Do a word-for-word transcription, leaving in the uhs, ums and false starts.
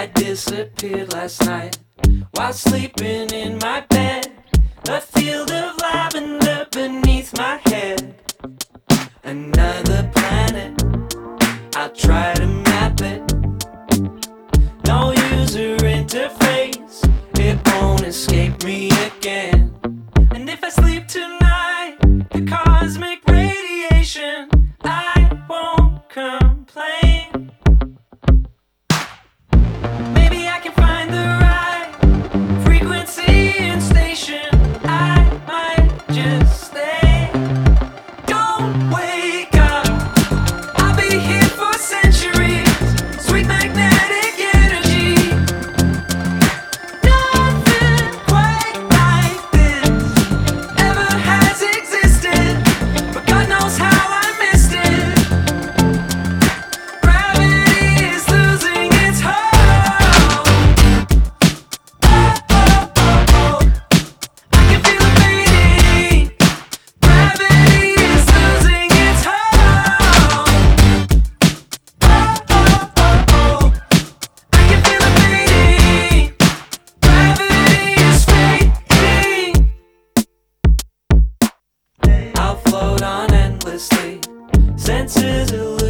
I disappeared last night while sleeping in my bed. A field of lavender beneath my head. Another planet, I'll try to map it. No user interface, it won't escape me again. And if I sleep tonight, the cosmic radiation, I won't complain. Maybe I can find the right frequency and station. I might just stay. Don't wake up, I'll be here for centuries. Sweet magnetic energy. Nothing quite like this ever has existed, but God knows how I missed it. Gravity is losing its hold. Oh, oh, oh, oh. I can feel it fading. Gravity is losing its hold. Oh, oh, oh, oh. I can feel it fading. Gravity is fading. I'll float on endlessly, senses illuminate.